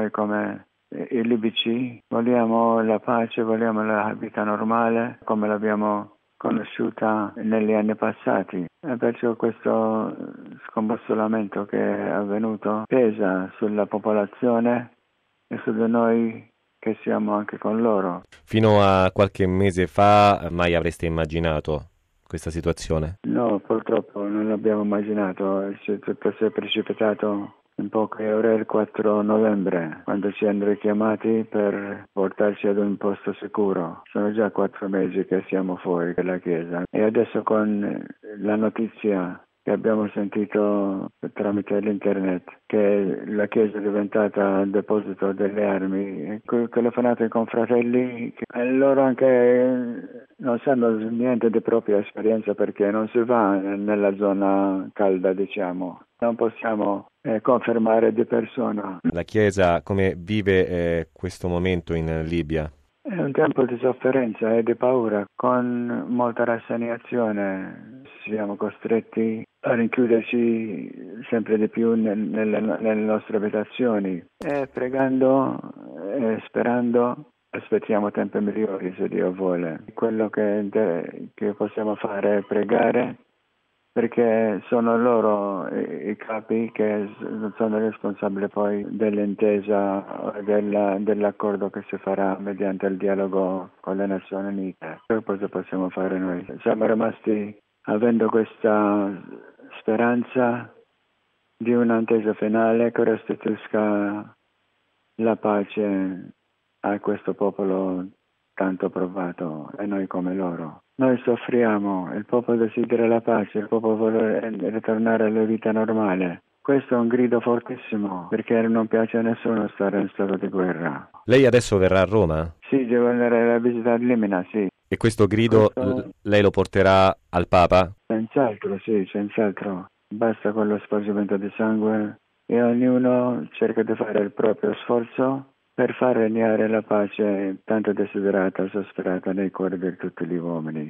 Noi come i libici vogliamo la pace, vogliamo la vita normale come l'abbiamo conosciuta negli anni passati, e perciò questo scombussolamento che è avvenuto pesa sulla popolazione e su di noi che siamo anche con loro. Fino a qualche mese fa mai avreste immaginato questa situazione? No, purtroppo non l'abbiamo immaginato, tutto si è precipitato in poche ore il 4 novembre, quando ci hanno richiamati per portarci ad un posto sicuro. Sono già 4 mesi che siamo fuori dalla chiesa e adesso con la notizia che abbiamo sentito tramite l'internet che la chiesa è diventata il deposito delle armi, ho telefonato ai confratelli e loro anche non sanno niente di propria esperienza perché non si va nella zona calda, diciamo. Non possiamo confermare di persona. La Chiesa come vive questo momento in Libia? È un tempo di sofferenza e di paura, con molta rassegnazione. Siamo costretti a rinchiuderci sempre di più nelle nostre abitazioni e pregando e sperando aspettiamo tempi migliori se Dio vuole. Quello che possiamo fare è pregare, perché sono loro i capi che sono responsabili poi dell'intesa, dell'accordo che si farà mediante il dialogo con le Nazioni Unite. Che cosa possiamo fare noi? Siamo rimasti avendo questa speranza di un'intesa finale che restituisca la pace a questo popolo tanto provato e noi come loro. Noi soffriamo, il popolo desidera la pace, il popolo vuole ritornare alla vita normale. Questo è un grido fortissimo, perché non piace a nessuno stare in stato di guerra. Lei adesso verrà a Roma? Sì, devo andare a visitare Limina, sì. E questo grido lei lo porterà al Papa? Senz'altro, sì, senz'altro. Basta con lo spargimento di sangue e ognuno cerca di fare il proprio sforzo per far regnare la pace tanto desiderata e sospirata nei cuori di tutti gli uomini.